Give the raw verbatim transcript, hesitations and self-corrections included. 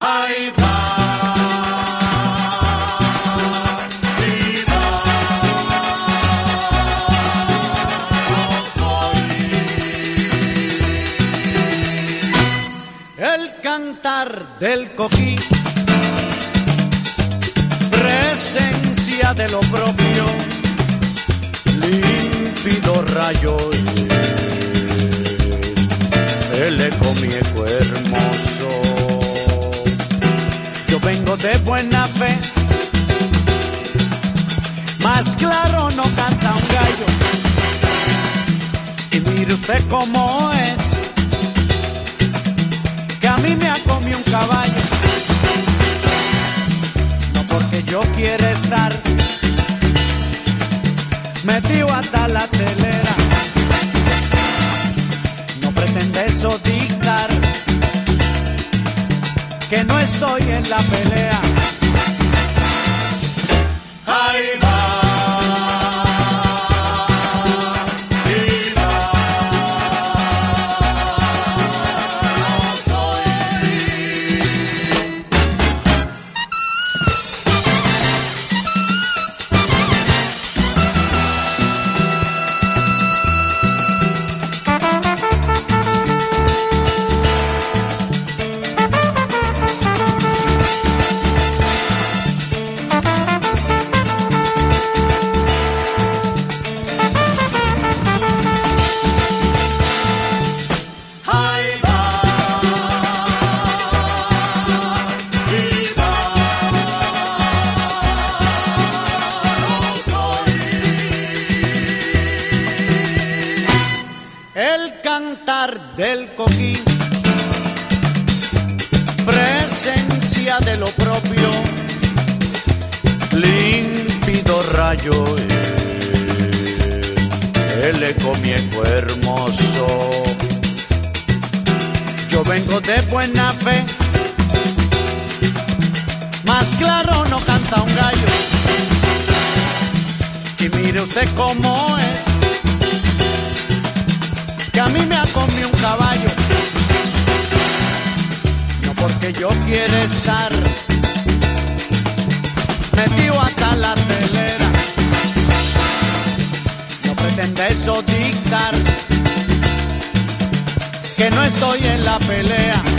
Ahí va. El cantar del coquí, presencia de lo propio, límpido rayo, el eco mi eco hermoso. Yo vengo de buena fe, más claro no canta un gallo. Y mire usted cómo es, que a mí me ha comido un caballo. No porque yo quiera estar metido hasta la telera, no pretende eso dictar que no estoy en la pelea. Ahí va. El cantar del coquí, presencia de lo propio, límpido rayo, el eco mi eco hermoso. Yo vengo de buena fe, más claro no canta un gallo. Y mire usted cómo es, que a mí me ha comido un caballo. No porque yo quiera estar metido hasta la telera, no pretende eso dictar que no estoy en la pelea.